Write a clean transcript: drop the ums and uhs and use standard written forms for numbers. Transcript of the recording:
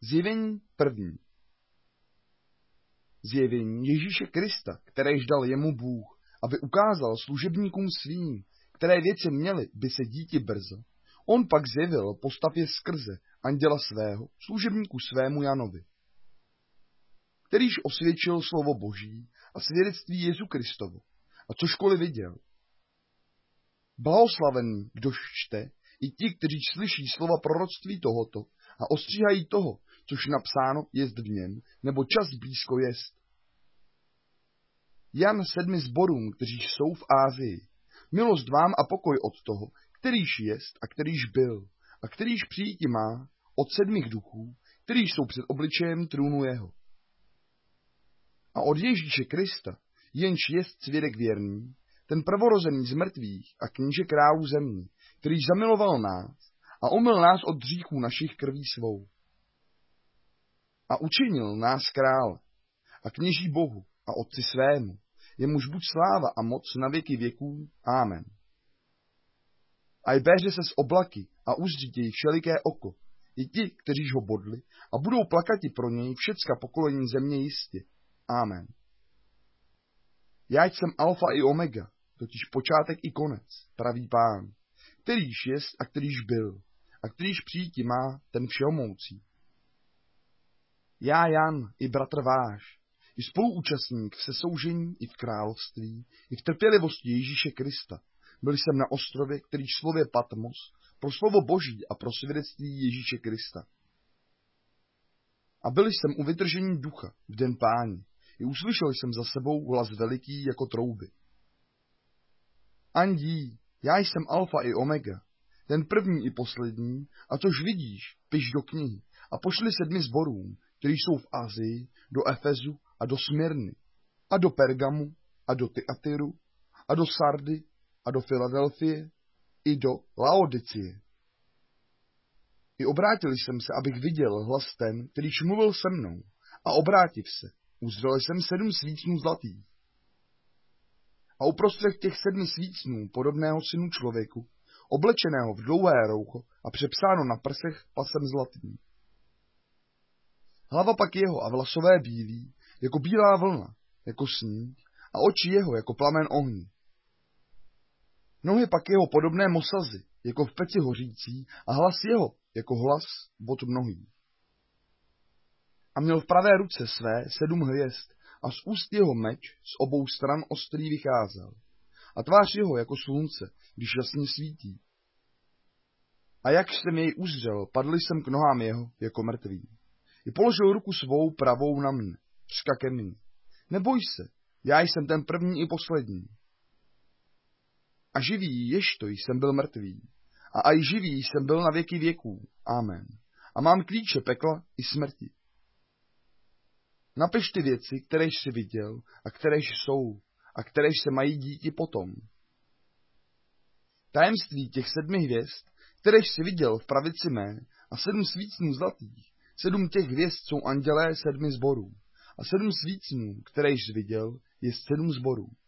Zjevení 1. Zjevení Ježíše Krista, kteréž dal jemu Bůh, aby ukázal služebníkům svým, které věci měly by se díti brzo. On pak zjevil postav je skrze anděla svého, služebníku svému Janovi, kterýž osvědčil slovo Boží a svědectví Jezu Kristovu, a cožkoliv viděl. Blahoslavený, kdož čte, i ti, kteří slyší slova proroctví tohoto a ostříhají toho, což napsáno jest v něm, nebo čas blízko jest. Jan 7 sborům, kteří jsou v Ázii. Milost vám a pokoj od toho, kterýž jest a kterýž byl a kterýž přijíti má od 7 duchů, kterýž jsou před obličejem trůnu jeho. A od Ježíše Krista, jenž jest svědek věrný, ten prvorozený z mrtvých a kníže králů země, který zamiloval nás a omyl nás od hříchů našich krví svou. A učinil nás krále a kněží Bohu a Otci svému, jemuž buď sláva a moc na věky věků. Amen. A jbéře se z oblaky a uzřítěj všeliké oko, i ti, kteříž ho bodli, a budou plakati pro něj všecka pokolení země jistě. Amen. Já jsem alfa i omega, totiž počátek i konec, pravý Pán, kterýž jest a kterýž byl, a kterýž přijíti má ten všeomoucí. Já, Jan, i bratr váš, i spoluúčastník v sesoužení i v království, i v trpělivosti Ježíše Krista, byl jsem na ostrově, kterýž slově Patmos, pro slovo Boží a pro svědectví Ježíše Krista. A byl jsem u vytržení ducha v den Páni, i uslyšel jsem za sebou hlas veliký jako trouby. Andí, já jsem alfa i omega, ten první i poslední, a což vidíš, piš do knihy a pošli 7 sborům, kteří jsou v Asii, do Efezu a do Smyrny, a do Pergamu, a do Tyatiru, a do Sardy, a do Filadelfie, i do Laodicie. I obrátil jsem se, abych viděl hlas ten, kterýž mluvil se mnou, a obrátiv se, uzřel jsem 7 svícnů zlatých. A uprostřed těch 7 svícnů podobného synu člověku, oblečeného v dlouhé roucho a přepsáno na prsech pasem zlatým. Hlava pak jeho a vlasové bílí, jako bílá vlna, jako sníh, a oči jeho jako plamen ohně. Nohy pak jeho podobné mosazy, jako v peci hořící, a hlas jeho jako hlas od mnohých. A měl v pravé ruce své 7 hvězd, a z úst jeho meč z obou stran ostrý vycházel. A tvář jeho jako slunce, když jasně svítí. A jak jsem jej uzřel, padl jsem k nohám jeho jako mrtvý. I položil ruku svou pravou na mne, řka ke mně. Neboj se, já jsem ten první i poslední. A živý ježto jsem byl mrtvý. A aj živý jsem byl na věky věků. Amen. A mám klíče pekla i smrti. Napiš ty věci, kteréž jsi viděl a kteréž jsou a kteréž se mají díti potom. Tajemství těch 7 hvězd, kteréž jsi viděl v pravici mé, a 7 svícnů zlatých, 7 těch hvězd jsou andělé 7 sborů, a 7 svícnů, kteréž jsi viděl, je 7 sborů.